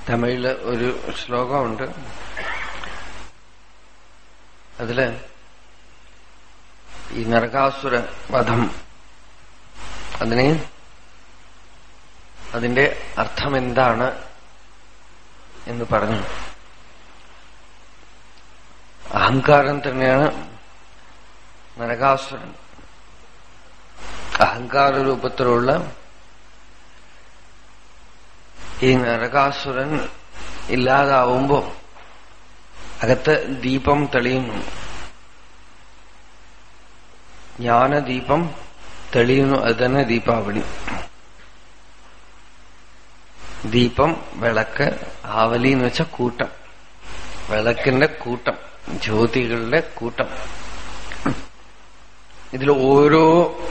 തമിഴില് ഒരു ശ്ലോകമുണ്ട്. അതില് ഈ നരകാസുര വധം അതിന്റെ അർത്ഥം എന്താണ് എന്ന് പറഞ്ഞു. അഹങ്കാരം തന്നെയാണ് നരകാസുരൻ. അഹങ്കാര രൂപത്തിലുള്ള ഈ നരകാസുരൻ ഇല്ലാതാവുമ്പോ അകത്ത് ദീപം തെളിയുന്നു. ജ്ഞാനദീപം തെളിയുന്നു. അത് തന്നെ ദീപാവലി. ദീപം, വിളക്ക്, ആവലി എന്ന് വെച്ച കൂട്ടം, വിളക്കിന്റെ കൂട്ടം, ജ്യോതികളുടെ കൂട്ടം. ഇതിൽ ഓരോ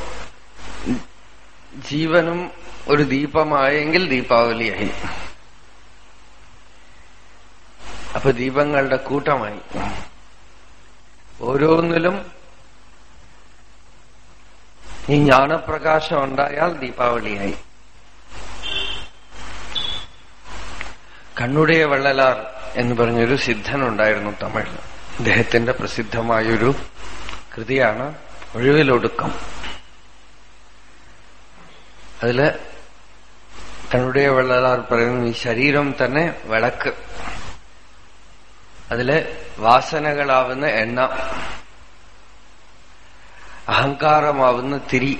ജീവനും ഒരു ദീപമായെങ്കിൽ ദീപാവലിയായി. അപ്പൊ ദീപങ്ങളുടെ കൂട്ടമായി. ഓരോന്നിലും ഈ ജ്ഞാനപ്രകാശം ഉണ്ടായാൽ ദീപാവലിയായി. കണ്ണുടയ വള്ളലാർ എന്ന് പറഞ്ഞൊരു സിദ്ധനുണ്ടായിരുന്നു തമിഴിൽ. അദ്ദേഹത്തിന്റെ പ്രസിദ്ധമായൊരു കൃതിയാണ് ഒഴിവിലൊടുക്കം. അതില് കണ്ണുടയ വള്ളലാർ പറയുന്നു, ഈ ശരീരം തന്നെ വിളക്ക്, അതില് വാസനകളാവുന്ന എണ്ണ, അഹങ്കാരമാവുന്ന തിരി.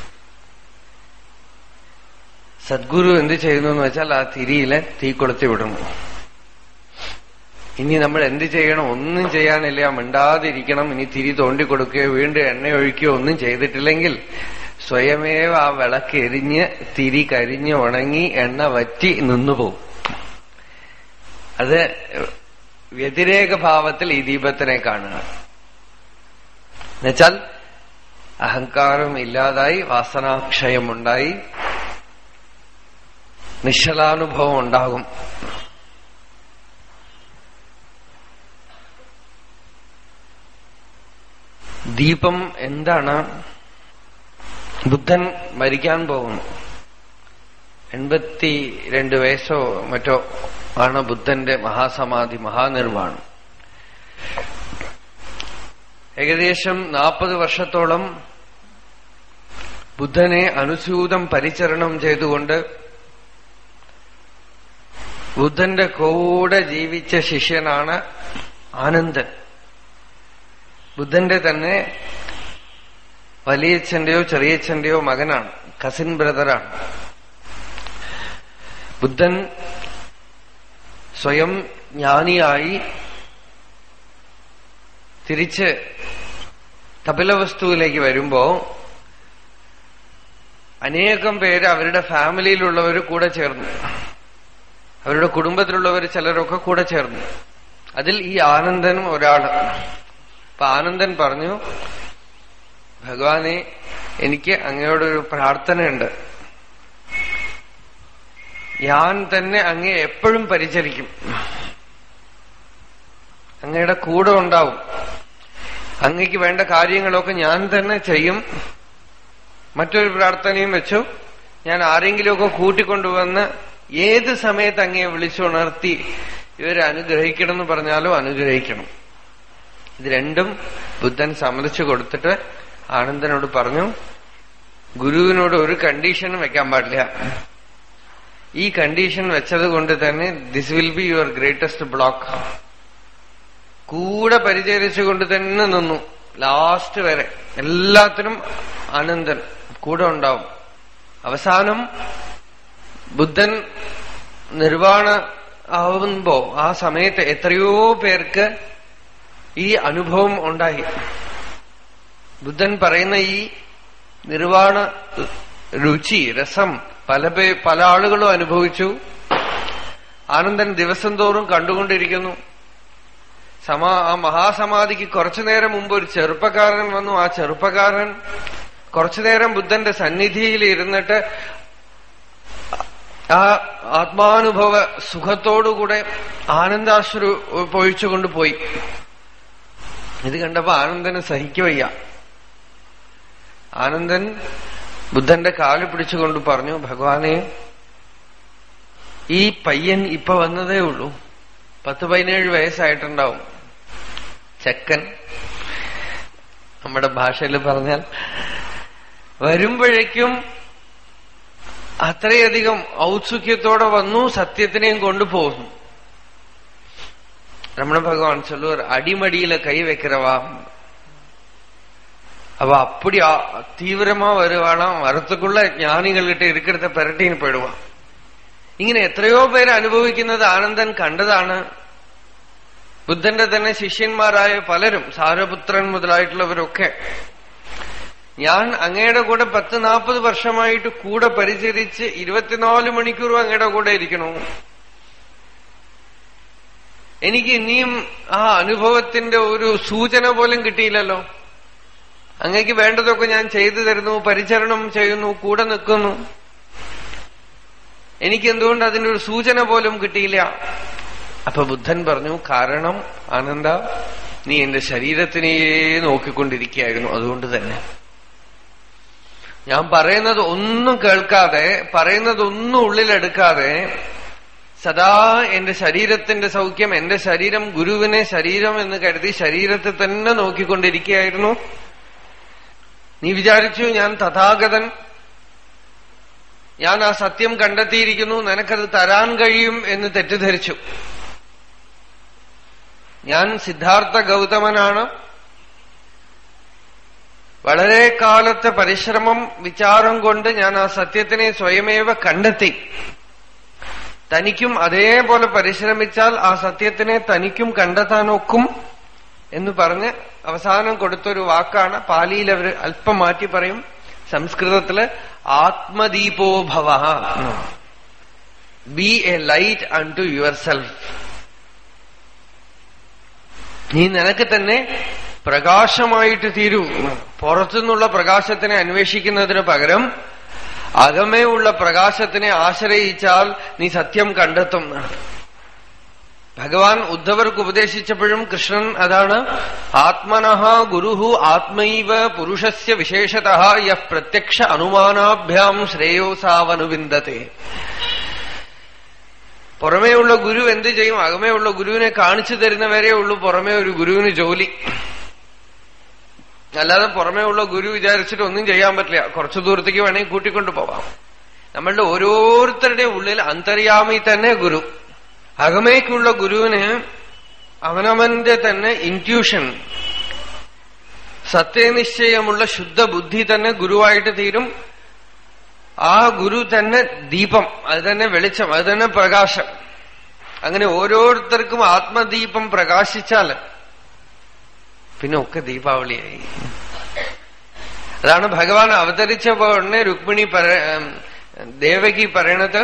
സദ്ഗുരു എന്ത് ചെയ്യുന്നു എന്ന് വെച്ചാൽ ആ തിരിയിലെ തീ കൊളുത്തി വിടുന്നു. ഇനി നമ്മൾ എന്ത് ചെയ്യണം? ഒന്നും ചെയ്യാനില്ല, മിണ്ടാതിരിക്കണം. ഇനി തിരി തോണ്ടിക്കൊടുക്കുകയോ വീണ്ടും എണ്ണ ഒഴിക്കുകയോ ഒന്നും ചെയ്തിട്ടില്ലെങ്കിൽ സ്വയമേവ ആ വിളക്ക് എരിഞ്ഞ് തിരി കരിഞ്ഞ് ഉണങ്ങി എണ്ണ വറ്റി നിന്നുപോകും. അത് വ്യതിരേക ഭാവത്തിൽ ഈ ദീപത്തിനെ കാണുക. എന്നുവെച്ചാൽ അഹങ്കാരം ഇല്ലാതായി, വാസനാക്ഷയമുണ്ടായി, നിശ്ചലാനുഭവം ഉണ്ടാകും. ദീപം എന്താണ്? ബുദ്ധൻ മരിക്കാൻ പോകുന്നു. 82 വയസ്സോ മറ്റോ ആണ് ബുദ്ധന്റെ മഹാസമാധി, മഹാനിർവാണം. ഏകദേശം 40 വർഷത്തോളം ബുദ്ധനെ അനുസ്യൂതം പരിചരണം ചെയ്തുകൊണ്ട് ബുദ്ധന്റെ കൂടെ ജീവിച്ച ശിഷ്യനാണ് ആനന്ദൻ. ബുദ്ധന്റെ തന്നെ വലിയച്ഛന്റെയോ ചെറിയച്ഛന്റെയോ മകനാണ്, കസിൻ ബ്രദറാണ്. ബുദ്ധൻ സ്വയം ജ്ഞാനിയായി തിരിച്ച് കപിലവസ്തുവിലേക്ക് വരുമ്പോ അനേകം പേര് അവരുടെ ഫാമിലിയിലുള്ളവർ കൂടെ ചേർന്നു, അവരുടെ കുടുംബത്തിലുള്ളവർ ചിലരൊക്കെ കൂടെ ചേർന്നു. അതിൽ ഈ ആനന്ദനും ഒരാള്. അപ്പൊ ആനന്ദൻ പറഞ്ഞു, ഭഗവാനെ, എനിക്ക് അങ്ങയോടൊരു പ്രാർത്ഥനയുണ്ട്. ഞാൻ തന്നെ അങ്ങയെ എപ്പോഴും പരിചരിക്കും, അങ്ങയുടെ കൂടെ ഉണ്ടാവും, അങ്ങയ്ക്ക് വേണ്ട കാര്യങ്ങളൊക്കെ ഞാൻ തന്നെ ചെയ്യും. മറ്റൊരു പ്രാർത്ഥനയും വെച്ചു, ഞാൻ ആരെങ്കിലുമൊക്കെ കൂട്ടിക്കൊണ്ടുവന്ന് ഏത് സമയത്ത് അങ്ങയെ വിളിച്ചുണർത്തി ഇവരെ അനുഗ്രഹിക്കണം എന്ന് പറഞ്ഞാലും അനുഗ്രഹിക്കണം. ഇത് രണ്ടും ബുദ്ധൻ സമ്മതിച്ചു കൊടുത്തിട്ട് ആനന്ദനോട് പറഞ്ഞു, ഗുരുവിനോട് ഒരു കണ്ടീഷനും വെക്കാൻ പാടില്ല. ഈ കണ്ടീഷൻ വെച്ചത് കൊണ്ട് തന്നെ this will be your greatest block. കൂടെ പരിചരിച്ചുകൊണ്ട് തന്നെ നിന്നു ലാസ്റ്റ് വരെ. എല്ലാത്തിനും ആനന്ദൻ കൂടെ ഉണ്ടാവും. അവസാനം ബുദ്ധൻ നിർവാണ ആവുമ്പോ ആ സമയത്ത് എത്രയോ പേർക്ക് ഈ അനുഭവം ഉണ്ടായി. ബുദ്ധൻ പറയുന്ന ഈ നിർവാണ രുചി, രസം പല ആളുകളും അനുഭവിച്ചു. ആനന്ദൻ ദിവസം തോറും കണ്ടുകൊണ്ടിരിക്കുന്നു. ആ മഹാസമാധിക്ക് കുറച്ചുനേരം മുമ്പ് ഒരു ചെറുപ്പക്കാരൻ വന്നു. ആ ചെറുപ്പക്കാരൻ കുറച്ചുനേരം ബുദ്ധന്റെ സന്നിധിയിൽ ഇരുന്നിട്ട് ആ ആത്മാനുഭവ സുഖത്തോടുകൂടെ ആനന്ദാശ്രു പൊഴിച്ചുകൊണ്ട് പോയി. ഇത് കണ്ടപ്പോ ആനന്ദന് സഹിക്കുവയ്യ. ആനന്ദൻ ബുദ്ധന്റെ കാല് പിടിച്ചുകൊണ്ട് പറഞ്ഞു, ഭഗവാനെ, ഈ പയ്യൻ ഇപ്പൊ വന്നതേ ഉള്ളൂ. 10-17 വയസ്സായിട്ടുണ്ടാവും. ചെക്കൻ, നമ്മുടെ ഭാഷയിൽ പറഞ്ഞാൽ. വരുമ്പോഴേക്കും അത്രയധികം ഔത്സുക്യത്തോടെ വന്നു, സത്യത്തിനെയും കൊണ്ടുപോകുന്നു. രമണ ഭഗവാൻ ചൊല്ലുവാർ, അടിമടിയില കൈ വെக்கிறവാ. அவ அப்படி தீவிரமா வருவாளாம். வரத்துக்குள்ள ജ്ഞാനികളിട്ട് ഇരിക്കടുത്ത പെരട്ടീന് പെടുവാം. ഇങ്ങനെ എത്രയോ പേര് അനുഭവിക്കുന്നത് ആനന്ദൻ കണ്ടതാണ്. ബുദ്ധന്റെ തന്നെ ശിഷ്യന്മാരായ പലരും, സാരപുത്രൻ മുതലായിട്ടുള്ളവരൊക്കെ, ഞാൻ അങ്ങയുടെ കൂടെ 10-40 വർഷമായിട്ട് കൂടെ പരിചരിച്ച് 24 മണിക്കൂറും അങ്ങയുടെ കൂടെ ഇരിക്കണു. എനിക്ക് ഇനിയും ആ അനുഭവത്തിന്റെ ഒരു സൂചന പോലും കിട്ടിയില്ലല്ലോ. അങ്ങക്ക് വേണ്ടതൊക്കെ ഞാൻ ചെയ്തു തരുന്നു, പരിചരണം ചെയ്യുന്നു, കൂടെ നിൽക്കുന്നു. എനിക്കെന്തുകൊണ്ട് അതിന്റെ ഒരു സൂചന പോലും കിട്ടിയില്ല? അപ്പൊ ബുദ്ധൻ പറഞ്ഞു, കാരണം ആനന്ദ, നീ എന്റെ ശരീരത്തിനെ നോക്കിക്കൊണ്ടിരിക്കുകയായിരുന്നു. അതുകൊണ്ട് തന്നെ ഞാൻ പറയുന്നത് ഒന്നും കേൾക്കാതെ, പറയുന്നതൊന്നും ഉള്ളിലെടുക്കാതെ, സദാ എന്റെ ശരീരത്തിന്റെ സൗഖ്യം, എന്റെ ശരീരം ഗുരുവിനെ ശരീരം എന്ന് കരുതി ശരീരത്തെ തന്നെ നോക്കിക്കൊണ്ടിരിക്കുകയായിരുന്നു. നീ വിചാരിച്ചു ഞാൻ തഥാഗതൻ, ഞാൻ ആ സത്യം കണ്ടെത്തിയിരിക്കുന്നു, നിനക്കത് തരാൻ കഴിയും എന്ന് തെറ്റിദ്ധരിച്ചു. ഞാൻ സിദ്ധാർത്ഥ ഗൗതമനാണ്. വളരെ കാലത്തെ പരിശ്രമം, വിചാരം കൊണ്ട് ഞാൻ ആ സത്യത്തിനെ സ്വയമേവ കണ്ടെത്തി. തനിക്കും അതേപോലെ പരിശ്രമിച്ചാൽ ആ സത്യത്തിനെ തനിക്കും കണ്ടെത്താനൊക്കും എന്ന് പറഞ്ഞ് അവസാനം കൊടുത്തൊരു വാക്കാണ്. പാലിയിൽ അവർ അല്പം മാറ്റി പറയും, സംസ്കൃതത്തില് ആത്മദീപോ ഭവ, be a light unto yourself. നീ നിനക്ക് തന്നെ പ്രകാശമായിട്ട് തീരൂ. പുറത്തുനിന്നുള്ള പ്രകാശത്തിനെ അന്വേഷിക്കുന്നതിന് പകരം അകമേ ഉള്ള പ്രകാശത്തിനെ ആശ്രയിച്ചാൽ നീ സത്യം കണ്ടെത്തും. ഭഗവാൻ ഉദ്ധവർക്ക് ഉപദേശിച്ചപ്പോഴും കൃഷ്ണൻ അതാണ്, ആത്മനഃ ഗുരുഹു ആത്മൈവ പുരുഷസ്യ വിശേഷതഃ യഃ പ്രത്യക്ഷ അനുമാനാഭ്യാം ശ്രേയോസാവനുവിന്ദത്തെ. പുറമേയുള്ള ഗുരു എന്ത് ചെയ്യും? അകമേയുള്ള ഗുരുവിനെ കാണിച്ചു തരുന്നവരേ ഉള്ളൂ പുറമേ ഒരു ഗുരുവിന് ജോലി. അല്ലാതെ പുറമേ ഉള്ള ഗുരു വിചാരിച്ചിട്ട് ഒന്നും ചെയ്യാൻ പറ്റില്ല. കുറച്ചു ദൂരത്തേക്ക് വേണമെങ്കിൽ കൂട്ടിക്കൊണ്ടു പോവാം. നമ്മളുടെ ഓരോരുത്തരുടെ ഉള്ളിൽ അന്തര്യാമി തന്നെ ഗുരു. അകമേക്കുള്ള ഗുരുവിന് അവനവന്റെ തന്നെ ഇൻറ്റ്യൂഷൻ, സത്യനിശ്ചയമുള്ള ശുദ്ധ ബുദ്ധി തന്നെ ഗുരുവായിട്ട് തീരും. ആ ഗുരു തന്നെ ദീപം, അത് തന്നെ വെളിച്ചം, അത് തന്നെ പ്രകാശം. അങ്ങനെ ഓരോരുത്തർക്കും ആത്മദീപം പ്രകാശിച്ചാൽ പിന്നെ ഒക്കെ ദീപാവലിയായി. അതാണ് ഭഗവാൻ അവതരിച്ചപ്പോഴെ രുക്മിണി ദേവകി പറയണത്,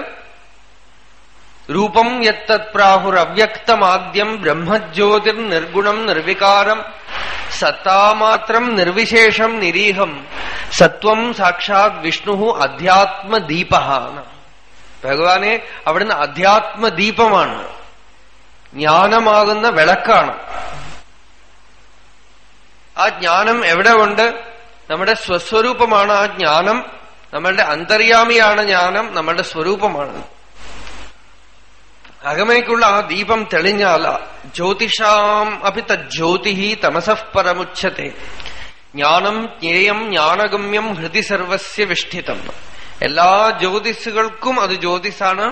രൂപം യത്തത് പ്രാഹുരവ്യക്തമാദ്യം ബ്രഹ്മജ്യോതിർ നിർഗുണം നിർവികാരം സത്താമാത്രം നിർവിശേഷം നിരീഹം സത്വം സാക്ഷാത് വിഷ്ണു അധ്യാത്മദീപ. ഭഗവാനെ അവിടുന്ന് അധ്യാത്മദീപമാണ്, ജ്ഞാനമാകുന്ന വിളക്കാണ്. ആ ജ്ഞാനം എവിടെ ഉണ്ട്? നമ്മുടെ സ്വസ്വരൂപമാണ് ആ ജ്ഞാനം. നമ്മളുടെ അന്തര്യാമിയാണ് ജ്ഞാനം, നമ്മളുടെ സ്വരൂപമാണ്. അകമേക്കുള്ള ആ ദീപം തെളിഞ്ഞാൽ ജ്യോതിഷാം അപി തജ്ജ്യോതി തമസഃ പരമുച്യത്തെ. ജ്ഞാനം ജ്ഞേയം ജ്ഞാനഗമ്യം ഹൃദി സർവസ്യ വിഷ്ഠിതം. എല്ലാ ജ്യോതിസുകൾക്കും അത് ജ്യോതിസാണ്.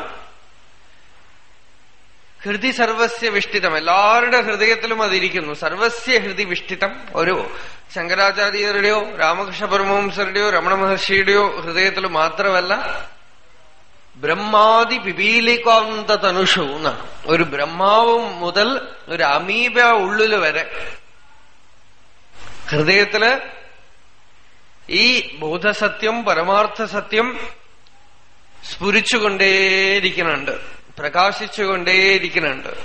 ഹൃദി സർവസ്യ വിഷ്ഠിതം, എല്ലാവരുടെ ഹൃദയത്തിലും അതിരിക്കുന്നു. സർവസ്യ ഹൃദി വിഷ്ഠിതം. ഒരു ശങ്കരാചാര്യരുടെയോ രാമകൃഷ്ണ പരമഹംസരുടെയോ രമണ മഹർഷിയുടെയോ ഹൃദയത്തിൽ മാത്രമല്ല, ബ്രഹ്മാദി പിപീലികാന്ത തനുഷു എന്നാണ്. ഒരു ബ്രഹ്മാവും മുതൽ ഒരു അമീബ ഉള്ളില് വരെ ഹൃദയത്തില് ഈ ബോധസത്യം, പരമാർത്ഥ സത്യം സ്ഫുരിച്ചുകൊണ്ടേയിരിക്കുന്നുണ്ട്, പ്രകാശിച്ചുകൊണ്ടേയിരിക്കുന്നുണ്ട്.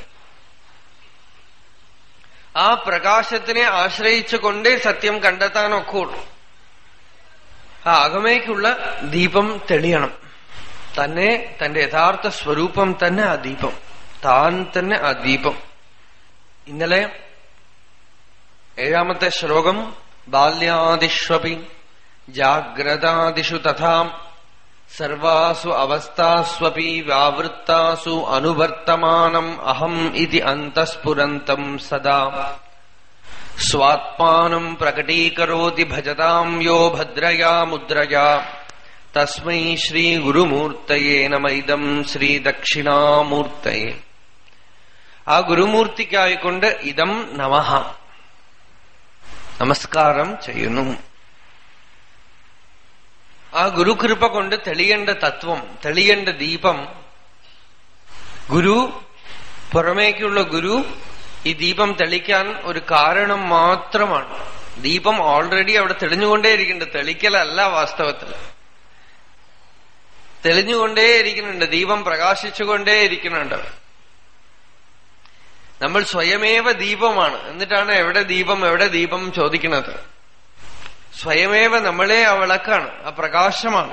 ആ പ്രകാശത്തിനെ ആശ്രയിച്ചുകൊണ്ടേ സത്യം കണ്ടെത്താനൊക്കെ ഉള്ളൂ. ആ അകമേക്കുള്ള ദീപം തെളിയണം. തന്നെ, തന്റെ യഥാർത്ഥ സ്വരൂപം തന്നെ ആ ദീപം, താൻ തന്നെ ആ ദീപം. ഇന്നലെ 7ാമത്തെ ശ്ലോകം, ബാല്യാദിഷ്വപി ജാഗ്രതാദിഷു തഥാ സർവാസു അവസ്ഥാസ്വപി വ്യാവൃത്താസു അനുവർത്തമാനം അഹം ഇതി അന്തഃസ്ഫുരന്തം സദാ സ്വാത്മാനം പ്രകടീകരോതി ഭജതാം യോ ഭദ്രയാ മുദ്രയാ തസ്മൈ ശ്രീ ഗുരുമൂർത്തയേ നമൈദം ശ്രീ ദക്ഷിണാമൂർത്തയേ. ആ ഗുരുമൂർത്തിക്കായിക്കൊണ്ട് ഇദം നമഃ, നമസ്കാരം ചെയ്യുന്നു. ആ ഗുരുകൃപ കൊണ്ട് തെളിയേണ്ട തത്വം, തെളിയേണ്ട ദീപം, ഗുരു, പുറമേക്കുള്ള ഗുരു ഈ ദീപം തെളിക്കാൻ ഒരു കാരണം മാത്രമാണ്. ദീപം ഓൾറെഡി അവിടെ തെളിഞ്ഞുകൊണ്ടേയിരിക്കുന്നുണ്ട്. തെളിക്കലല്ല വാസ്തവത്തിൽ, തെളിഞ്ഞുകൊണ്ടേയിരിക്കുന്നുണ്ട്. ദീപം പ്രകാശിച്ചുകൊണ്ടേയിരിക്കുന്നുണ്ട്. നമ്മൾ സ്വയമേവ ദീപമാണ്. എന്നിട്ടാണ് എവിടെ ദീപം എവിടെ ദീപം ചോദിക്കുന്നത്. സ്വയമേവ നമ്മളെ ആ വിളക്കാണ്, ആ പ്രകാശമാണ്.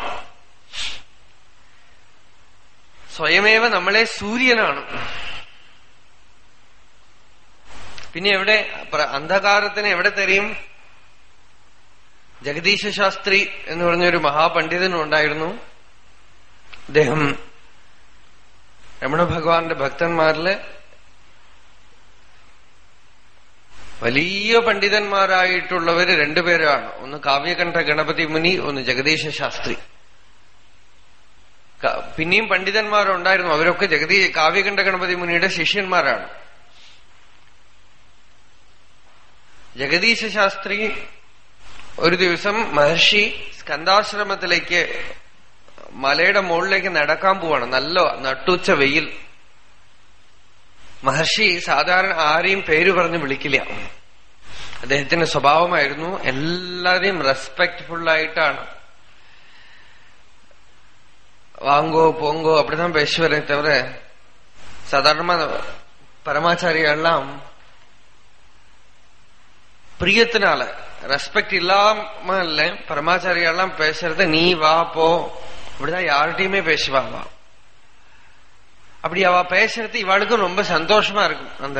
സ്വയമേവ നമ്മളെ സൂര്യനാണ്. പിന്നെ എവിടെ അന്ധകാരത്തിന് എവിടെ തെരയും? ജഗദീശ ശാസ്ത്രി എന്ന് പറഞ്ഞൊരു മഹാപണ്ഡിതനും ഉണ്ടായിരുന്നു. അദ്ദേഹം രമണ ഭഗവാന്റെ ഭക്തന്മാരില് വലിയ പണ്ഡിതന്മാരായിട്ടുള്ളവര് രണ്ടുപേരാണ്. ഒന്ന് കാവ്യകണ്ഠ ഗണപതി മുനി, ഒന്ന് ജഗദീശ ശാസ്ത്രി. പിന്നെയും പണ്ഡിതന്മാരുണ്ടായിരുന്നു. അവരൊക്കെ കാവ്യകണ്ഠ ഗണപതി മുനിയുടെ ശിഷ്യന്മാരാണ്. ജഗദീശ ശാസ്ത്രി ഒരു ദിവസം മഹർഷി സ്കന്ധാശ്രമത്തിലേക്ക് മലയുടെ മുകളിലേക്ക് നടക്കാൻ പോവാണ്. നല്ല നട്ടുച്ച വെയിൽ. മഹർഷി സാധാരണ ആരെയും പേര് പറഞ്ഞ് വിളിക്കില്ല. അദ്ദേഹത്തിന്റെ സ്വഭാവമായിരുന്നു എല്ലാരെയും റെസ്പെക്ട്ഫുള്ളായിട്ടാണ്. വാങ്ങോ പോങ്കോ அப்படிதான் பேசுவரே தவிர சாதாரணமா பரமாச்சாரியெல்லாம் பிரியத்தினால ரெஸ்பெக்ட் இல்லாம இல்ல. பரமாச்சாரியெல்லாம் பேசுறது நீ வா போ அப்படிதான் யார்கிட்டயுமே பேசுவாங்க. அப்படி அவ பேசுறது இவாளுக்கும் ரொம்ப சந்தோஷமா இருக்கும், அந்த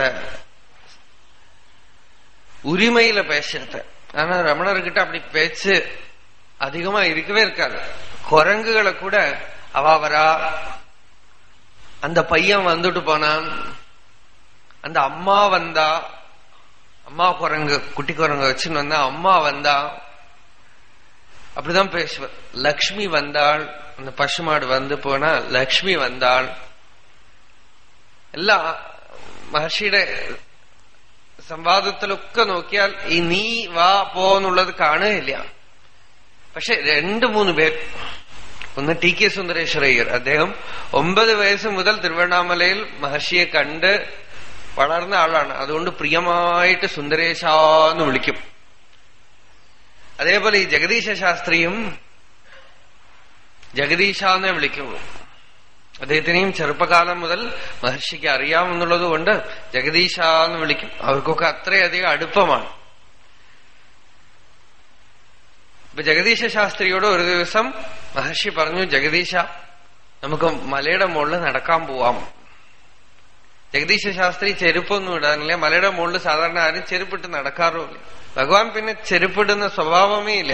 உரிமையில பேசுறது. ஆனா ரமணர்கிட்ட அப்படி பேச்சு அதிகமா இருக்கவே இருக்காது. குரங்குகளை கூட அவ வரா, அந்த பையன் வந்துட்டு போனான், அந்த அம்மா வந்தா, அம்மா குரங்கு குட்டி குரங்கு வச்சுன்னு வந்தா, அம்மா வந்தா, அப்படிதான் பேசுவார். லக்ஷ்மி வந்தாள், அந்த பசுமாடு வந்து போனா லக்ஷ்மி வந்தாள். എല്ലാം മഹർഷിയുടെ സംവാദത്തിലൊക്കെ നോക്കിയാൽ ഈ നീ വാ പോന്നുള്ളത് കാണുകയില്ല. പക്ഷെ 2-3 പേർ, ഒന്ന് ടി കെ സുന്ദരേശ്വരയ്യർ, അദ്ദേഹം 9 വയസ്സ് മുതൽ തിരുവണ്ണാമലയിൽ മഹർഷിയെ കണ്ട് വളർന്ന ആളാണ്. അതുകൊണ്ട് പ്രിയമായിട്ട് സുന്ദരേശാന്ന് വിളിക്കും. അതേപോലെ ഈ ജഗദീശ ശാസ്ത്രിയും ജഗദീശാന്നേ വിളിക്കുള്ളൂ. അദ്ദേഹത്തിനെയും ചെറുപ്പകാലം മുതൽ മഹർഷിക്ക് അറിയാമെന്നുള്ളത് കൊണ്ട് ജഗദീശ എന്ന് വിളിക്കും. അവർക്കൊക്കെ അത്രയധികം അടുപ്പമാണ്. ഇപ്പൊ ജഗദീശ ശാസ്ത്രിയോട് ഒരു ദിവസം മഹർഷി പറഞ്ഞു, ജഗദീശ നമുക്ക് മലയുടെ മുകളിൽ നടക്കാൻ പോവാം. ജഗദീശ ശാസ്ത്രി ചെരുപ്പൊന്നും ഇടാനില്ല. മലയുടെ മുകളിൽ സാധാരണ ആരും ചെരുപ്പിട്ട് നടക്കാറുമില്ല. ഭഗവാൻ പിന്നെ ചെരുപ്പിടുന്ന സ്വഭാവമേ ഇല്ല.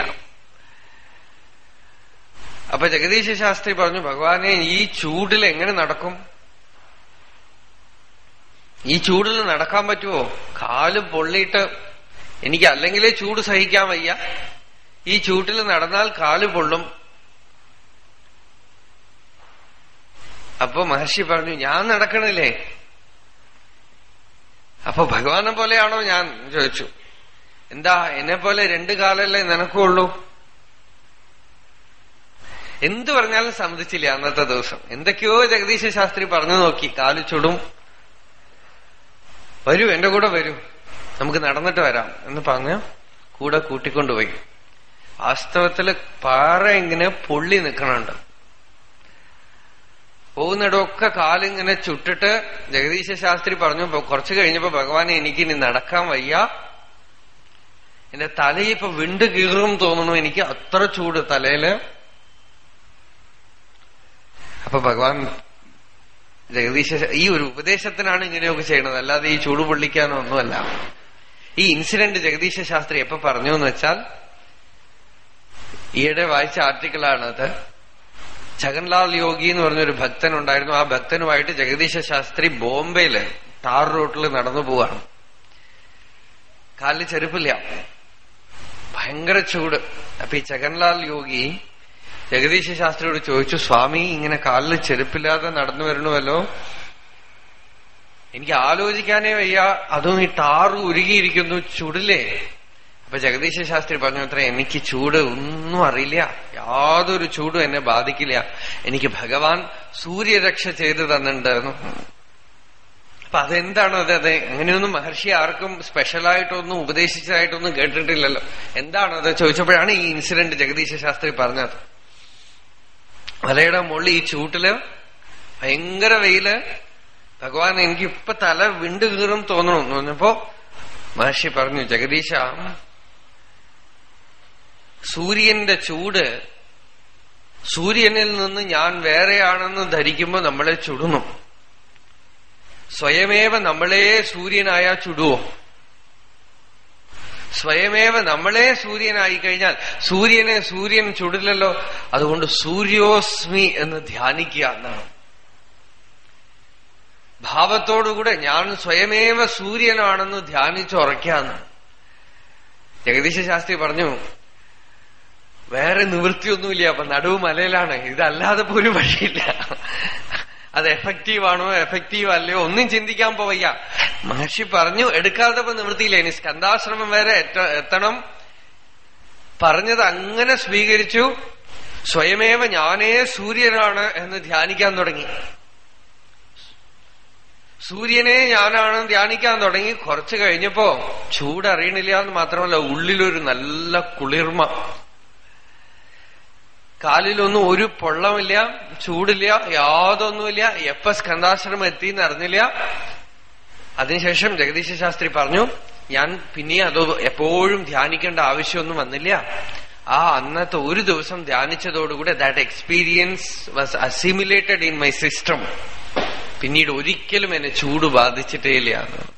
അപ്പൊ ജഗദീശ ശാസ്ത്രി പറഞ്ഞു, ഭഗവാനെ ഈ ചൂടിൽ എങ്ങനെ നടക്കും? ഈ ചൂടിൽ നടക്കാൻ പറ്റുമോ? കാല് പൊള്ളിയിട്ട് എനിക്ക് അല്ലെങ്കിലേ ചൂട് സഹിക്കാൻ വയ്യ. ഈ ചൂട്ടിൽ നടന്നാൽ കാല് പൊള്ളും. അപ്പൊ മഹർഷി പറഞ്ഞു, ഞാൻ നടക്കണില്ലേ? അപ്പൊ ഭഗവാനെ പോലെയാണോ ഞാൻ ചോദിച്ചു. എന്താ എന്നെ പോലെ 2 കാലല്ലേ നിനക്കുള്ളൂ? എന്തു പറഞ്ഞാലും സമ്മതിച്ചില്ല അന്നത്തെ ദിവസം. എന്തൊക്കെയോ ജഗദീശ ശാസ്ത്രി പറഞ്ഞു നോക്കി, കാല് ചുടും, വരൂ എന്റെ കൂടെ വരൂ, നമുക്ക് നടന്നിട്ട് വരാം എന്ന് പറഞ്ഞ് കൂടെ കൂട്ടിക്കൊണ്ടുപോയി. വാസ്തവത്തില് പാറ ഇങ്ങനെ പൊള്ളി നിൽക്കണുണ്ട്. പോകുന്നിടമൊക്കെ കാലിങ്ങനെ ചുട്ടിട്ട് ജഗദീശ ശാസ്ത്രി പറഞ്ഞു, കുറച്ചു കഴിഞ്ഞപ്പോ ഭഗവാനെ എനിക്കിനി നടക്കാൻ വയ്യ, എന്റെ തലയിപ്പൊ വിണ്ട് കീറും തോന്നുന്നു, എനിക്ക് അത്ര ചൂട് തലയില്. അപ്പൊ ഭഗവാൻ ജഗദീശ ഈ ഒരു ഉപദേശത്തിനാണ് ഇങ്ങനെയൊക്കെ ചെയ്യണത്, അല്ലാതെ ഈ ചൂട് പൊള്ളിക്കാനോ ഒന്നുമല്ല. ഈ ഇൻസിഡന്റ് ജഗദീശ ശാസ്ത്രി എപ്പോ പറഞ്ഞു എന്ന് വെച്ചാൽ, ഈയിടെ വായിച്ച ആർട്ടിക്കിളാണത്. ഛഗൻലാൽ യോഗി എന്ന് പറഞ്ഞൊരു ഭക്തനുണ്ടായിരുന്നു. ആ ഭക്തനുമായിട്ട് ജഗദീശ ശാസ്ത്രി ബോംബെയില് ടാർ റോട്ടിൽ നടന്നു പോവാണ്. കാലിൽ ചെരുപ്പില്ല, ഭയങ്കര ചൂട്. അപ്പൊ ഈ ഛഗൻലാൽ യോഗി ജഗദീശ ശാസ്ത്രിയോട് ചോദിച്ചു, സ്വാമി ഇങ്ങനെ കാലിൽ ചെരുപ്പില്ലാതെ നടന്നു വരണമല്ലോ, എനിക്ക് ആലോചിക്കാനേ വയ്യ, അതും ഈ ടാറ് ഉരുകിയിരിക്കുന്നു, ചൂടില്ലേ? അപ്പൊ ജഗദീശ ശാസ്ത്രി പറഞ്ഞു, അത്ര എനിക്ക് ചൂട് ഒന്നും അറിയില്ല, യാതൊരു ചൂടും എന്നെ ബാധിക്കില്ല, എനിക്ക് ഭഗവാൻ സൂര്യരക്ഷ ചെയ്തു തന്നിട്ടുണ്ടായിരുന്നു. അപ്പൊ അതെന്താണോ അത് അങ്ങനെയൊന്നും മഹർഷി ആർക്കും സ്പെഷ്യലായിട്ടൊന്നും ഉപദേശിച്ചതായിട്ടൊന്നും കേട്ടിട്ടില്ലല്ലോ. എന്താണത് ചോദിച്ചപ്പോഴാണ് ഈ ഇൻസിഡന്റ് ജഗദീശ ശാസ്ത്രി പറഞ്ഞത്. മലയുടെ മുകളിൽ ഈ ചൂട്ടില് ഭയങ്കര വെയില്, ഭഗവാൻ എനിക്കിപ്പൊ തല വിണ്ടു കീറും തോന്നണമെന്ന് പറഞ്ഞപ്പോ മഹർഷി പറഞ്ഞു, ജഗദീശ, സൂര്യന്റെ ചൂട് സൂര്യനിൽ നിന്ന് ഞാൻ വേറെയാണെന്ന് ധരിക്കുമ്പോ നമ്മളെ ചുടുന്നു. സ്വയമേവ നമ്മളെ സൂര്യനായ ചുടുവോ? സ്വയമേവ നമ്മളെ സൂര്യനായി കഴിഞ്ഞാൽ സൂര്യനെ സൂര്യൻ ചുടില്ലല്ലോ. അതുകൊണ്ട് സൂര്യോസ്മി എന്ന് ധ്യാനിക്കുക എന്നാണ്. ഭാവത്തോടുകൂടെ ഞാൻ സ്വയമേവ സൂര്യനാണെന്ന് ധ്യാനിച്ചുറയ്ക്കാന്ന്. ജഗദീശ ശാസ്ത്രി പറഞ്ഞു, വേറെ നിവൃത്തിയൊന്നുമില്ല, അപ്പൊ നടുവ് മലയിലാണ്, ഇതല്ലാതെ പോലും വഴിയില്ല. അത് എഫക്റ്റീവാണോ എഫക്റ്റീവ് അല്ലയോ ഒന്നും ചിന്തിക്കാൻ പോവയ്യ. മഹർഷി പറഞ്ഞു, എടുക്കാതെ നിവൃത്തിയില്ല, ഇനി സ്കന്ധാശ്രമം വരെ എത്തണം. പറഞ്ഞത് അങ്ങനെ സ്വീകരിച്ചു. സ്വയമേവ ഞാനേ സൂര്യനാണ് എന്ന് ധ്യാനിക്കാൻ തുടങ്ങി. സൂര്യനെ ഞാനാണ് ധ്യാനിക്കാൻ തുടങ്ങി. കുറച്ചു കഴിഞ്ഞപ്പോ ചൂടറിയണില്ല എന്ന് മാത്രമല്ല, ഉള്ളിലൊരു നല്ല കുളിർമ. കാലിലൊന്നും ഒരു പൊള്ളമില്ല, ചൂടില്ല, യാതൊന്നുമില്ല. എപ്പ സ്കന്ധാശ്രമം എത്തിയെന്ന് അറിഞ്ഞില്ല. അതിനുശേഷം ജഗദീശ ശാസ്ത്രി പറഞ്ഞു, ഞാൻ പിന്നെ അത് എപ്പോഴും ധ്യാനിക്കേണ്ട ആവശ്യമൊന്നും വന്നില്ല. ആ അന്നത്തെ ഒരു ദിവസം ധ്യാനിച്ചതോടുകൂടെ that experience was assimilated in my system. പിന്നീട് ഒരിക്കലും എന്നെ ചൂട് ബാധിച്ചിട്ടേ ഇല്ല.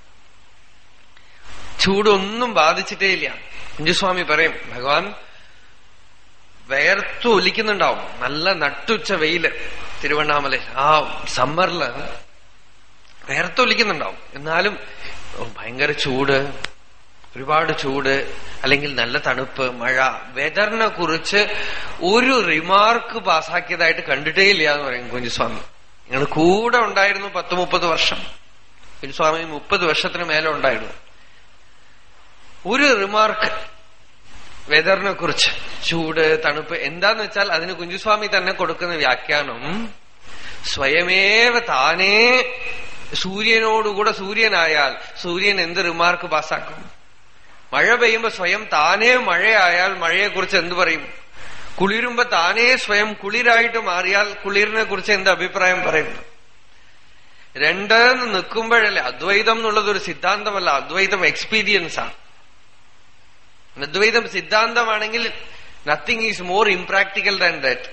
ചൂടൊന്നും ബാധിച്ചിട്ടേ ഇല്ല. കുഞ്ചസ്വാമി പറയും, ഭഗവാൻ വേർത്തു ഒലിക്കുന്നുണ്ടാവും. നല്ല നട്ടുച്ച വെയില് തിരുവണ്ണാമല ആ സമ്മറില് വേർത്തൊലിക്കുന്നുണ്ടാവും. എന്നാലും ഭയങ്കര ചൂട്, ഒരുപാട് ചൂട്, അല്ലെങ്കിൽ നല്ല തണുപ്പ്, മഴ, വെതറിനെ കുറിച്ച് ഒരു റിമാർക്ക് പാസ്സാക്കിയതായിട്ട് കണ്ടിട്ടേ ഇല്ല എന്ന് പറയും കുഞ്ചസ്വാമി. നിങ്ങൾ കൂടെ ഉണ്ടായിരുന്നു 10-30 വർഷം. കുഞ്ചസ്വാമി 30 വർഷത്തിന് മേലെ ഉണ്ടായിരുന്നു. ഒരു റിമാർക്ക് വെതറിനെ കുറിച്ച്, ചൂട്, തണുപ്പ്, എന്താന്ന് വെച്ചാൽ അതിന് കുഞ്ചസ്വാമി തന്നെ കൊടുക്കുന്ന വ്യാഖ്യാനം, സ്വയമേവ താനേ സൂര്യനോടുകൂടെ സൂര്യനായാൽ സൂര്യൻ എന്ത് റിമാർക്ക് പാസ്സാക്കും? മഴ പെയ്യുമ്പോ സ്വയം താനേ മഴയായാൽ മഴയെക്കുറിച്ച് എന്തു പറയും? കുളിരുമ്പോ താനേ സ്വയം കുളിരായിട്ട് മാറിയാൽ കുളിരിനെ കുറിച്ച് എന്ത് അഭിപ്രായം പറയുന്നു? രണ്ടെന്ന് നിൽക്കുമ്പോഴല്ലേ. അദ്വൈതം എന്നുള്ളതൊരു സിദ്ധാന്തമല്ല, അദ്വൈതം എക്സ്പീരിയൻസാണ്. അദ്വൈതം സിദ്ധാന്തമാണെങ്കിൽ nothing is more impractical than that.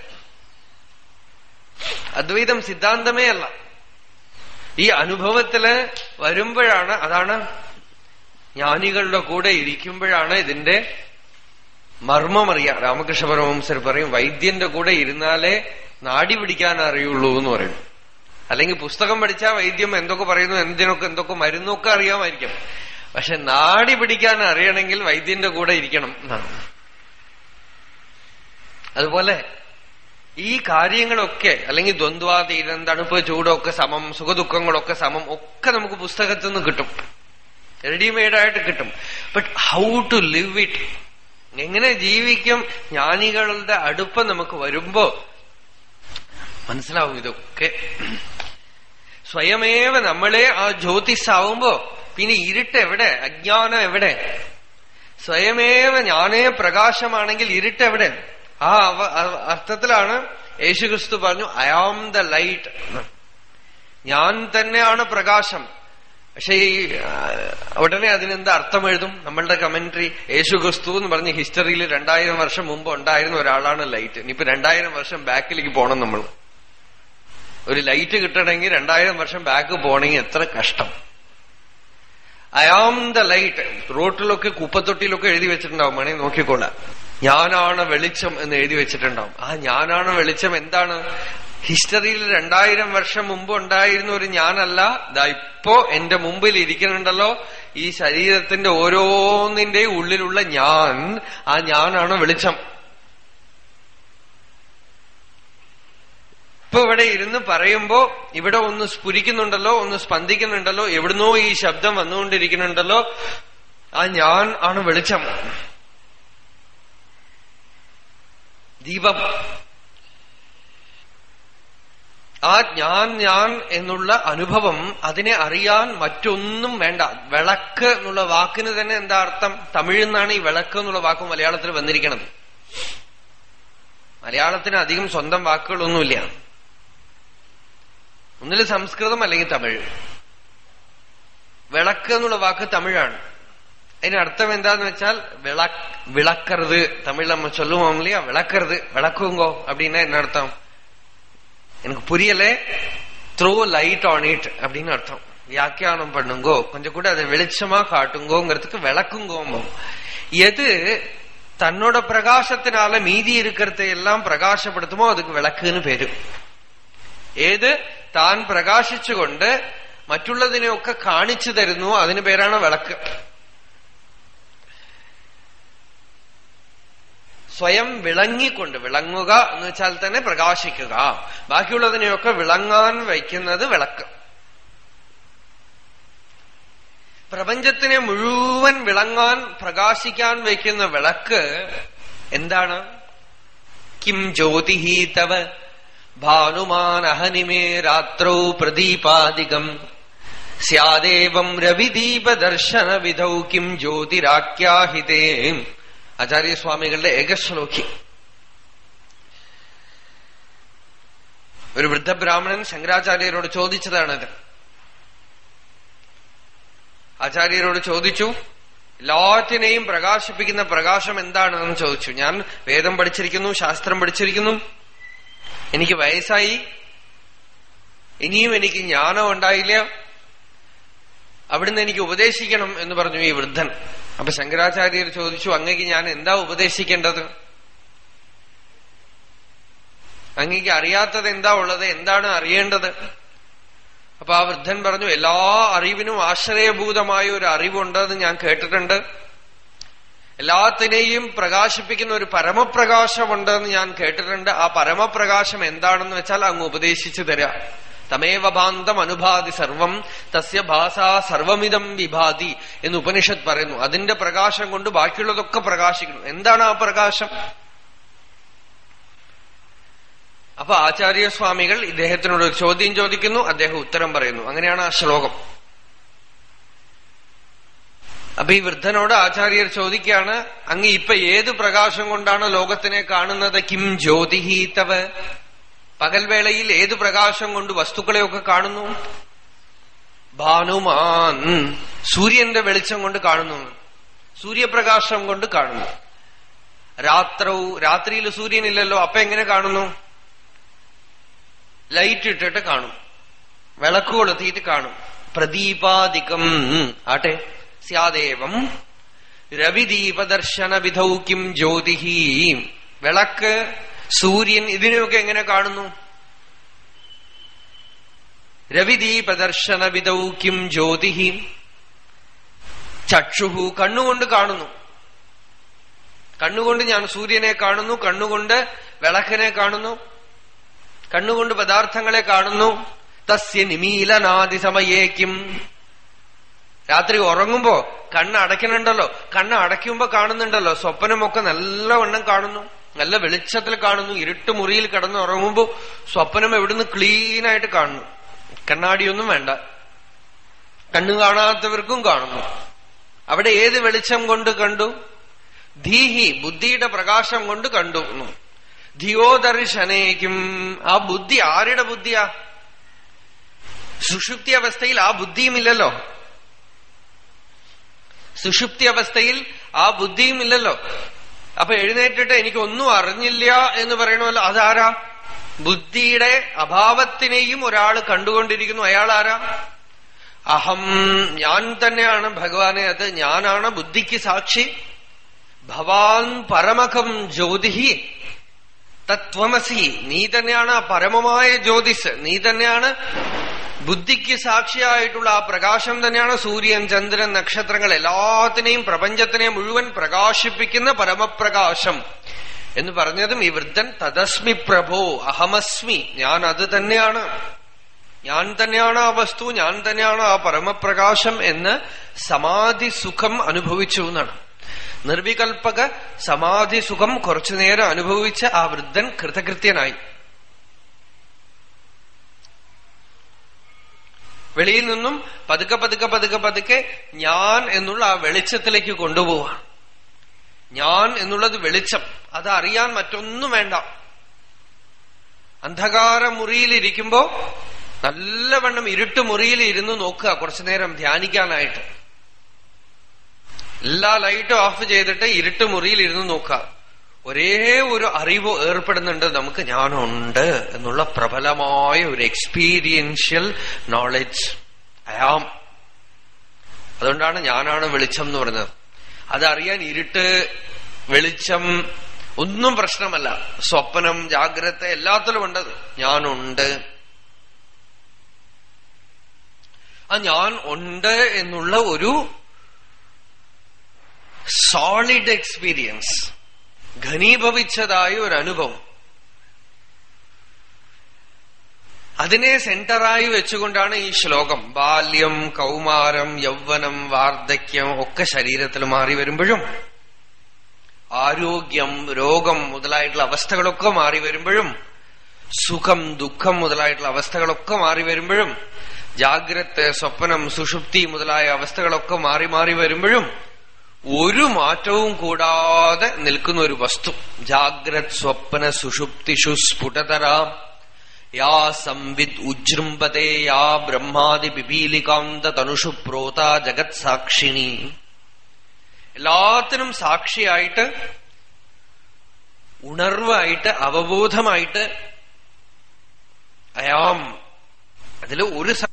അദ്വൈതം സിദ്ധാന്തമേ അല്ല, ഈ അനുഭവത്തില് വരുമ്പോഴാണ്, അതാണ് ജ്ഞാനികളുടെ കൂടെ ഇരിക്കുമ്പോഴാണ് ഇതിന്റെ മർമ്മം അറിയാം. രാമകൃഷ്ണ പരമഹംസർ പറയും, വൈദ്യന്റെ കൂടെ ഇരുന്നാലേ നാടി പിടിക്കാൻ അറിയുള്ളൂ എന്ന് പറയും. അല്ലെങ്കിൽ പുസ്തകം പഠിച്ചാൽ വൈദ്യം എന്തൊക്കെ പറയുന്നു, എന്തൊക്കെ മരുന്നൊക്കെ അറിയാമായിരിക്കും. പക്ഷെ നാടി പിടിക്കാൻ അറിയണമെങ്കിൽ വൈദ്യന്റെ കൂടെ ഇരിക്കണം എന്നാണ്. അതുപോലെ ഈ കാര്യങ്ങളൊക്കെ, അല്ലെങ്കിൽ ദ്വന്ദ്വാതീതം, തണുപ്പ്, ചൂടൊക്കെ സമം, സുഖദുഃഖങ്ങളൊക്കെ സമം, ഒക്കെ നമുക്ക് പുസ്തകത്തിൽ നിന്ന് കിട്ടും, റെഡിമെയ്ഡായിട്ട് കിട്ടും. But how to live it, എങ്ങനെ ജീവിക്കും? ജ്ഞാനികളുടെ അടുപ്പം നമുക്ക് വരുമ്പോ മനസ്സിലാവും ഇതൊക്കെ. സ്വയമേവ നമ്മളെ ആ ജ്യോതിസാവുമ്പോ പിന്നെ ഇരുട്ട് എവിടെ? അജ്ഞാനം എവിടെ? സ്വയമേവ ഞാനേ പ്രകാശമാണെങ്കിൽ ഇരുട്ട് എവിടെ? ആ അർത്ഥത്തിലാണ് യേശുക്രിസ്തു പറഞ്ഞു, ഐ ആം ദ ലൈറ്റ്. ഞാൻ തന്നെയാണ് പ്രകാശം. പക്ഷെ ഈ ഉടനെ അതിനെന്താ അർത്ഥം എഴുതും നമ്മളുടെ കമന്ററി? യേശുക്രിസ്തു എന്ന് പറഞ്ഞ് ഹിസ്റ്ററിയിൽ 2000 വർഷം മുമ്പ് ഉണ്ടായിരുന്ന ഒരാളാണ് ലൈറ്റ്. ഇനിയിപ്പോ 2000 വർഷം ബാക്കിലേക്ക് പോകണം. നമ്മൾ ഒരു ലൈറ്റ് കിട്ടണമെങ്കിൽ 2000 വർഷം ബാക്ക് പോകണമെങ്കിൽ എത്ര കഷ്ടം. ഐ ആം ദ ലൈറ്റ് റോട്ടിലൊക്കെ കുപ്പത്തൊട്ടിയിലൊക്കെ എഴുതി വെച്ചിട്ടുണ്ടാവും, വേണമെങ്കിൽ നോക്കിക്കോളാം. ഞാനാണ് വെളിച്ചം എന്ന് എഴുതി വെച്ചിട്ടുണ്ടാവും. ആ ഞാനാണ് വെളിച്ചം എന്താണ്? ഹിസ്റ്ററിയിൽ 2000 വർഷം മുമ്പ് ഉണ്ടായിരുന്ന ഒരു ഞാനല്ല, ദാ ഇപ്പോ എന്റെ മുമ്പിൽ ഇരിക്കുന്നുണ്ടല്ലോ, ഈ ശരീരത്തിന്റെ ഓരോന്നിന്റെ ഉള്ളിലുള്ള ഞാൻ, ആ ഞാനാണ് വെളിച്ചം. ഇപ്പൊ ഇവിടെ ഇരുന്ന് പറയുമ്പോ ഇവിടെ ഒന്ന് സ്ഫുരിക്കുന്നുണ്ടല്ലോ, ഒന്ന് സ്പന്ദിക്കുന്നുണ്ടല്ലോ, എവിടുന്നോ ഈ ശബ്ദം വന്നുകൊണ്ടിരിക്കുന്നുണ്ടല്ലോ, ആ ഞാൻ ആണ് വെളിച്ചം, ദീപം. ആ ഞാൻ എന്നുള്ള അനുഭവം, അതിനെ അറിയാൻ മറ്റൊന്നും വേണ്ട. വിളക്ക് എന്നുള്ള വാക്കിന് തന്നെ എന്താ അർത്ഥം? തമിഴിൽ നിന്നാണ് ഈ വിളക്ക് എന്നുള്ള വാക്ക് മലയാളത്തിൽ വന്നിരിക്കുന്നത്. മലയാളത്തിന് അധികം സ്വന്തം വാക്കുകളൊന്നുമില്ല. ഒന്നിൽ സംസ്കൃതം അല്ലെങ്കിൽ തമിഴ്. വിളക്ക് എന്നുള്ള വാക്ക് തമിഴാണ്. അതിനർത്ഥം എന്താന്ന് വെച്ചാൽ വിളക്കരുത്. തമിഴ് നമ്മ ചൊല്ലുவோம் இல்லையா, വിളക്കരുത്, വിളക്കുങ്കോ அப்படின்னா என்ன அர்த்தம்? எனக்கு புரியல, த்ரோ லைட் ஆன் இட் அப்படின்னு அர்த்தம். வியாக்கியானம் பண்ணுங்கோ, கொஞ்சம் கூட அதை வெளிச்சமா காட்டுங்கோங்கிறதுக்கு விளக்குங்கோமோ. எது தன்னோட பிரகாசத்தினால மீதி இருக்கிறத எல்லாம் பிரகாசப்படுத்துமோ அதுக்கு விளக்குன்னு பேரு. ഏത് താൻ പ്രകാശിച്ചുകൊണ്ട് മറ്റുള്ളതിനെയൊക്കെ കാണിച്ചു തരുന്നു, അതിന് പേരാണ് വിളക്ക്. സ്വയം വിളങ്ങിക്കൊണ്ട്, വിളങ്ങുക എന്ന് വെച്ചാൽ തന്നെ പ്രകാശിക്കുക, ബാക്കിയുള്ളതിനെയൊക്കെ വിളങ്ങാൻ വയ്ക്കുന്നത് വിളക്ക്. പ്രപഞ്ചത്തിനെ മുഴുവൻ വിളങ്ങാൻ പ്രകാശിക്കാൻ വയ്ക്കുന്ന വിളക്ക് എന്താണ്? കിം ജ്യോതിഹി തവ ഭാനുമാൻ അഹനിമേ രാത്രൗ പ്രദീപാദികം സ്യാദേവം രവിദീപ ദർശന വിധൗ കിം ജ്യോതിരാഖ്യാഹിതേ. ആചാര്യസ്വാമികളുടെ ഏകശ്ലോകി. ഒരു വൃദ്ധബ്രാഹ്മണൻ ശങ്കരാചാര്യരോട് ചോദിച്ചതാണത്. ആചാര്യരോട് ചോദിച്ചു, എല്ലാറ്റിനെയും പ്രകാശിപ്പിക്കുന്ന പ്രകാശം എന്താണെന്ന് ചോദിച്ചു. ഞാൻ വേദം പഠിച്ചിരിക്കുന്നു, ശാസ്ത്രം പഠിച്ചിരിക്കുന്നു, എനിക്ക് വയസ്സായി, ഇനിയും എനിക്ക് ജ്ഞാനം ഉണ്ടായില്ല, അവിടുന്ന് എനിക്ക് ഉപദേശിക്കണം എന്ന് പറഞ്ഞു ഈ വൃദ്ധൻ. അപ്പൊ ശങ്കരാചാര്യർ ചോദിച്ചു, അങ്ങേക്ക് ഞാൻ എന്താ ഉപദേശിക്കേണ്ടത്? അങ്ങേക്ക് അറിയാത്തത് എന്താ ഉള്ളത്? എന്താണ് അറിയേണ്ടത്? അപ്പൊ ആ വൃദ്ധൻ പറഞ്ഞു, എല്ലാ അറിവിനും ആശ്രയഭൂതമായ ഒരു അറിവുണ്ടെന്ന് ഞാൻ കേട്ടിട്ടുണ്ട്, എല്ലാത്തിനെയും പ്രകാശിപ്പിക്കുന്ന ഒരു പരമപ്രകാശമുണ്ടെന്ന് ഞാൻ കേട്ടിട്ടുണ്ട്. ആ പരമപ്രകാശം എന്താണെന്ന് വെച്ചാൽ അങ്ങ് ഉപദേശിച്ചു തരാം. തമേവ ഭാന്തം അനുഭാതി സർവം തസ്യ ഭാസാ സർവമിതം വിഭാതി എന്ന് ഉപനിഷത്ത് പറയുന്നു. അതിന്റെ പ്രകാശം കൊണ്ട് ബാക്കിയുള്ളതൊക്കെ പ്രകാശിക്കുന്നു. എന്താണ് ആ പ്രകാശം? അപ്പൊ ആചാര്യസ്വാമികൾ ഇദ്ദേഹത്തിനോട് ഒരു ചോദ്യം ചോദിക്കുന്നു, അദ്ദേഹം ഉത്തരം പറയുന്നു. അങ്ങനെയാണ് ആ ശ്ലോകം. അപ്പൊ ഈ വൃദ്ധനോട് ആചാര്യർ ചോദിക്കുകയാണ്, അങ്ങ് ഇപ്പൊ ഏത് പ്രകാശം കൊണ്ടാണ് ലോകത്തിനെ കാണുന്നത്? കിം ജ്യോതിഹി തവ, പകൽവേളയിൽ ഏത് പ്രകാശം കൊണ്ട് വസ്തുക്കളെയൊക്കെ കാണുന്നു? ഭാനുമാൻ, സൂര്യന്റെ വെളിച്ചം കൊണ്ട് കാണുന്നു, സൂര്യപ്രകാശം കൊണ്ട് കാണുന്നു. രാത്രവും, രാത്രിയിൽ സൂര്യനില്ലല്ലോ, അപ്പൊ എങ്ങനെ കാണുന്നു? ലൈറ്റ് ഇട്ടിട്ട് കാണും, വിളക്ക് കൊളുത്തിയിട്ട് കാണും. പ്രദീപാദികം ആട്ടെ, സ്യാദേവം രവിദീപദർശന വിധൗ കിം ജ്യോതിഹി, വിളക്ക്, സൂര്യൻ, ഇതിനെയൊക്കെ എങ്ങനെ കാണുന്നു? രവിദീപദർശന വിധൗ കിം ജ്യോതിഹി ചക്ഷുഹു, കണ്ണുകൊണ്ട് കാണുന്നു. കണ്ണുകൊണ്ട് ഞാൻ സൂര്യനെ കാണുന്നു, കണ്ണുകൊണ്ട് വിളക്കിനെ കാണുന്നു, കണ്ണുകൊണ്ട് പദാർത്ഥങ്ങളെ കാണുന്നു. തസ്യ നിമീലനാദി സമയേക്കും, രാത്രി ഉറങ്ങുമ്പോ കണ്ണ് അടയ്ക്കുന്നുണ്ടല്ലോ, കണ്ണ് അടയ്ക്കുമ്പോ കാണുന്നുണ്ടല്ലോ, സ്വപ്നമൊക്കെ നല്ലവണ്ണം കാണുന്നു, നല്ല വെളിച്ചത്തിൽ കാണുന്നു. ഇരുട്ട് മുറിയിൽ കിടന്ന് ഉറങ്ങുമ്പോ സ്വപ്നം എവിടുന്ന് ക്ലീനായിട്ട് കാണുന്നു, കണ്ണാടിയൊന്നും വേണ്ട, കണ്ണു കാണാത്തവർക്കും കാണുന്നു. അവിടെ ഏത് വെളിച്ചം കൊണ്ട് കണ്ടു? ധീഹി, ബുദ്ധിയുടെ പ്രകാശം കൊണ്ട് കണ്ടു. ധിയോദർശനേക്കും, ആ ബുദ്ധി ആരുടെ ബുദ്ധിയാ? സുഷുപ്തി അവസ്ഥയിൽ ആ ബുദ്ധിയുമില്ലല്ലോ, സുഷുപ്തി അവസ്ഥയിൽ ആ ബുദ്ധിയുമില്ലല്ലോ. അപ്പൊ എഴുന്നേറ്റിട്ട് എനിക്കൊന്നും അറിഞ്ഞില്ല എന്ന് പറയണമല്ലോ, അതാരാ? ബുദ്ധിയുടെ അഭാവത്തിനെയും ഒരാൾ കണ്ടുകൊണ്ടിരിക്കുന്നു. അയാൾ ആരാ? അഹം, ഞാൻ തന്നെയാണ് ഭഗവാനെ, അത് ഞാനാണ് ബുദ്ധിക്ക് സാക്ഷി. ഭവാൻ പരമകം ജ്യോതിഹി തത്വമസി. നീ തന്നെയാണ് ആ പരമമായ ജ്യോതിസ്. നീ തന്നെയാണ് ബുദ്ധിക്ക് സാക്ഷിയായിട്ടുള്ള ആ പ്രകാശം തന്നെയാണ് സൂര്യൻ, ചന്ദ്രൻ, നക്ഷത്രങ്ങൾ, എല്ലാത്തിനെയും പ്രപഞ്ചത്തിനെ മുഴുവൻ പ്രകാശിപ്പിക്കുന്ന പരമപ്രകാശം എന്ന് പറഞ്ഞതും ഈ വൃദ്ധൻ തദസ്മി പ്രഭോ അഹമസ്മി, ഞാൻ അത് തന്നെയാണ്, ഞാൻ തന്നെയാണ് ആ വസ്തു, ഞാൻ തന്നെയാണ് ആ പരമപ്രകാശം എന്ന് സമാധി സുഖം അനുഭവിച്ചു എന്നാണ്. നിർവികൽപക സമാധി സുഖം കുറച്ചുനേരം അനുഭവിച്ച ആ വൃദ്ധൻ കൃതകൃത്യനായി. വെളിയിൽ നിന്നും പതുക്കെ പതുക്കെ പതുക്കെ പതുക്കെ ഞാൻ എന്നുള്ള ആ വെളിച്ചത്തിലേക്ക് കൊണ്ടുപോവാണ്. ഞാൻ എന്നുള്ളത് വെളിച്ചം, അതറിയാൻ മറ്റൊന്നും വേണ്ട. അന്ധകാര മുറിയിലിരിക്കുമ്പോ നല്ലവണ്ണം ഇരുട്ട് മുറിയിൽ ഇരുന്ന് നോക്കുക, കുറച്ചു നേരം ധ്യാനിക്കാനായിട്ട്. എല്ലാ ലൈറ്റും ഓഫ് ചെയ്തിട്ട് ഇരുട്ട് മുറിയിൽ ഇരുന്ന് നോക്കുക. ഒരേ ഒരു അറിവ് ഏർപ്പെടുന്നുണ്ട് നമുക്ക്, ഞാനുണ്ട് എന്നുള്ള പ്രബലമായ ഒരു എക്സ്പീരിയൻഷ്യൽ നോളജ്. അയാം. അതുകൊണ്ടാണ് ഞാനാണ് വെളിച്ചം എന്ന് പറഞ്ഞത്. അതറിയാൻ ഇരുട്ട് വെളിച്ചം ഒന്നും പ്രശ്നമല്ല. സ്വപ്നം, ജാഗ്രത എല്ലാത്തിലും ഉണ്ടത്. ഞാനുണ്ട്. ആ ഞാൻ ഉണ്ട് എന്നുള്ള ഒരു സോളിഡ് എക്സ്പീരിയൻസ്, ഘനീഭവിച്ചതായ ഒരു അനുഭവം, അതിനെ സെന്ററായി വെച്ചുകൊണ്ടാണ് ഈ ശ്ലോകം. ബാല്യം, കൗമാരം, യൗവനം, വാർദ്ധക്യം ഒക്കെ ശരീരത്തിൽ മാറി വരുമ്പോഴും, ആരോഗ്യം, രോഗം മുതലായിട്ടുള്ള അവസ്ഥകളൊക്കെ മാറി വരുമ്പോഴും, സുഖം, ദുഃഖം മുതലായിട്ടുള്ള അവസ്ഥകളൊക്കെ മാറി വരുമ്പോഴും, ജാഗ്രത, സ്വപ്നം, സുഷുപ്തി മുതലായ അവസ്ഥകളൊക്കെ മാറി മാറി വരുമ്പോഴും ഒരു മാറ്റവും കൂടാതെ നിൽക്കുന്ന ഒരു വസ്തു. ജാഗ്രത് സ്വപ്ന സുഷുപ്തിഷു സ്ഫുടതരാം യാ സംവിദ് ഉജൃംബതേ യാ ബ്രഹ്മാദി പിപീലികാന്ത തനുഷു പ്രോത ജഗത് സാക്ഷിണി. എല്ലാത്തിനും സാക്ഷിയായിട്ട്, ഉണർവായിട്ട്, അവബോധമായിട്ട് അയാം. അതിൽ ഒരു